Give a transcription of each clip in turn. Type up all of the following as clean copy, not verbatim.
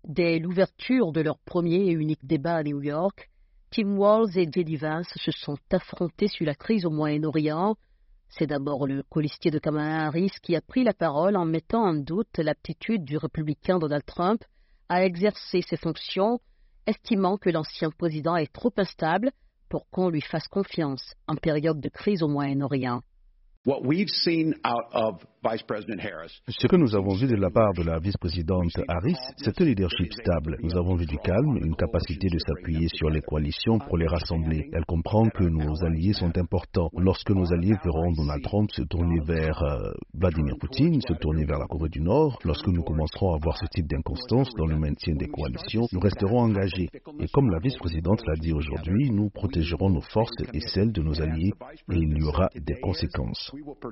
Dès l'ouverture de leur premier et unique débat à New York, Tim Walz et J.D. Vance se sont affrontés sur la crise au Moyen-Orient. C'est d'abord le colistier de Kamala Harris qui a pris la parole en mettant en doute l'aptitude du républicain Donald Trump à exercer ses fonctions, estimant que l'ancien président est trop instable pour qu'on lui fasse confiance en période de crise au Moyen-Orient. Ce que nous avons vu de la part de la vice-présidente Harris, c'est un leadership stable. Nous avons vu du calme, une capacité de s'appuyer sur les coalitions pour les rassembler. Elle comprend que nos alliés sont importants. Lorsque nos alliés verront Donald Trump se tourner vers Vladimir Poutine, se tourner vers la Corée du Nord, lorsque nous commencerons à voir ce type d'inconstance dans le maintien des coalitions, nous resterons engagés. Et comme la vice-présidente l'a dit aujourd'hui, nous protégerons nos forces et celles de nos alliés et il y aura des conséquences.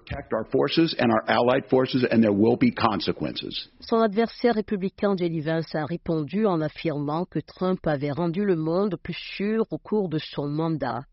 Son adversaire républicain J.D. Vance a répondu en affirmant que Trump avait rendu le monde plus sûr au cours de son mandat.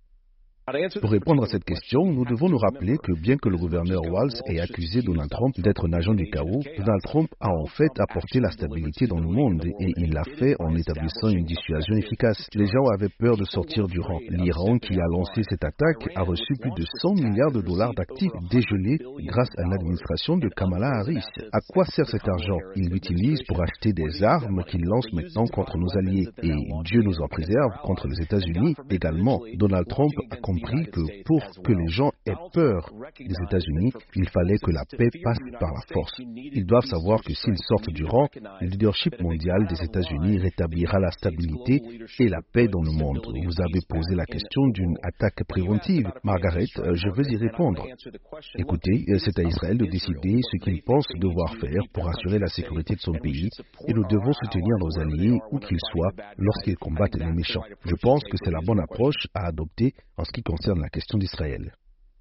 Pour répondre à cette question, nous devons nous rappeler que bien que le gouverneur Walz ait accusé Donald Trump d'être un agent du chaos, Donald Trump a en fait apporté la stabilité dans le monde et il l'a fait en établissant une dissuasion efficace. Les gens avaient peur de sortir du rang. L'Iran, qui a lancé cette attaque, a reçu plus de 100 milliards de dollars d'actifs dégelés grâce à l'administration de Kamala Harris. À quoi sert cet argent? Il l'utilise pour acheter des armes qu'il lance maintenant contre nos alliés. Et Dieu nous en préserve contre les États-Unis également. Donald Trump a compris que pour que les gens aient peur des États-Unis, il fallait que la paix passe par la force. Ils doivent savoir que s'ils sortent du rang, le leadership mondial des États-Unis rétablira la stabilité et la paix dans le monde. Vous avez posé la question d'une attaque préventive. Margaret, je veux y répondre. Écoutez, c'est à Israël de décider ce qu'il pense devoir faire pour assurer la sécurité de son pays et nous devons soutenir nos alliés où qu'ils soient lorsqu'ils combattent les méchants. Je pense que c'est la bonne approche à adopter en ce qui concerne la question d'Israël.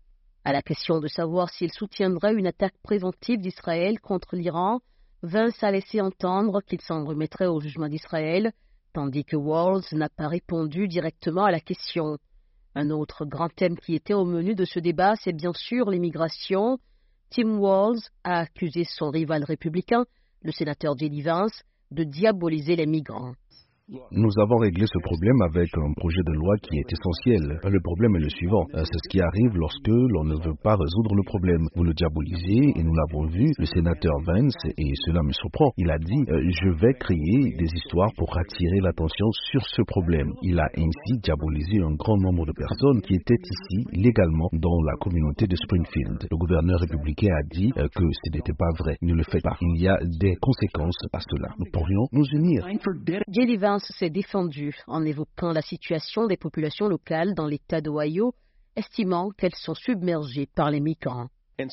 À la question de savoir s'il soutiendrait une attaque préventive d'Israël contre l'Iran, Vance a laissé entendre qu'il s'en remettrait au jugement d'Israël, tandis que Walz n'a pas répondu directement à la question. Un autre grand thème qui était au menu de ce débat, c'est bien sûr l'immigration. Tim Walz a accusé son rival républicain, le sénateur J.D. Vance, de diaboliser les migrants. Nous avons réglé ce problème avec un projet de loi qui est essentiel. Le problème est le suivant. C'est ce qui arrive lorsque l'on ne veut pas résoudre le problème. Vous le diabolisez et nous l'avons vu, le sénateur Vance, et cela me surprend, il a dit « Je vais créer des histoires pour attirer l'attention sur ce problème ». Il a ainsi diabolisé un grand nombre de personnes qui étaient ici légalement dans la communauté de Springfield. Le gouverneur républicain a dit que ce n'était pas vrai. Ne le faites pas. Il y a des conséquences à cela. Nous pourrions nous unir. J.D. Vance s'est défendu en évoquant la situation des populations locales dans l'État d'Ohio, estimant qu'elles sont submergées par les migrants.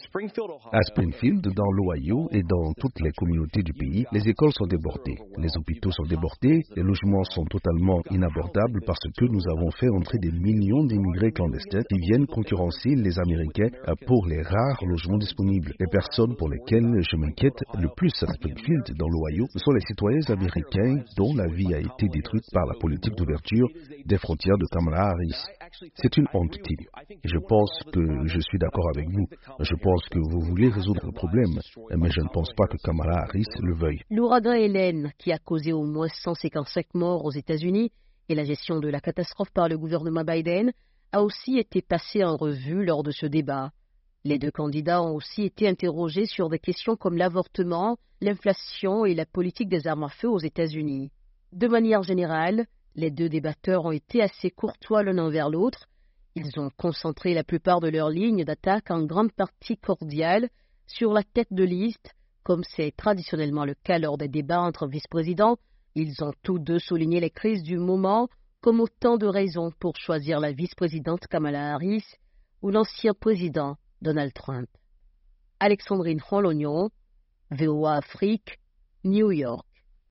À Springfield, dans l'Ohio et dans toutes les communautés du pays, les écoles sont débordées, les hôpitaux sont débordés, les logements sont totalement inabordables parce que nous avons fait entrer des millions d'immigrés clandestins qui viennent concurrencer les Américains pour les rares logements disponibles. Les personnes pour lesquelles je m'inquiète le plus à Springfield, dans l'Ohio, ce sont les citoyens américains dont la vie a été détruite par la politique d'ouverture des frontières de Kamala Harris. C'est une honte, Tim. Je pense que je suis d'accord avec vous. Je pense que vous voulez résoudre le problème, mais je ne pense pas que Kamala Harris le veuille. L'ouragan Hélène, qui a causé au moins 155 morts aux États-Unis, et la gestion de la catastrophe par le gouvernement Biden, a aussi été passé en revue lors de ce débat. Les deux candidats ont aussi été interrogés sur des questions comme l'avortement, l'inflation et la politique des armes à feu aux États-Unis. De manière générale, les deux débatteurs ont été assez courtois l'un envers l'autre. Ils ont concentré la plupart de leurs lignes d'attaque en grande partie cordiales sur la tête de liste, comme c'est traditionnellement le cas lors des débats entre vice-présidents. Ils ont tous deux souligné les crises du moment comme autant de raisons pour choisir la vice-présidente Kamala Harris ou l'ancien président Donald Trump. Alexandrine Rolognon, VOA Afrique, New York.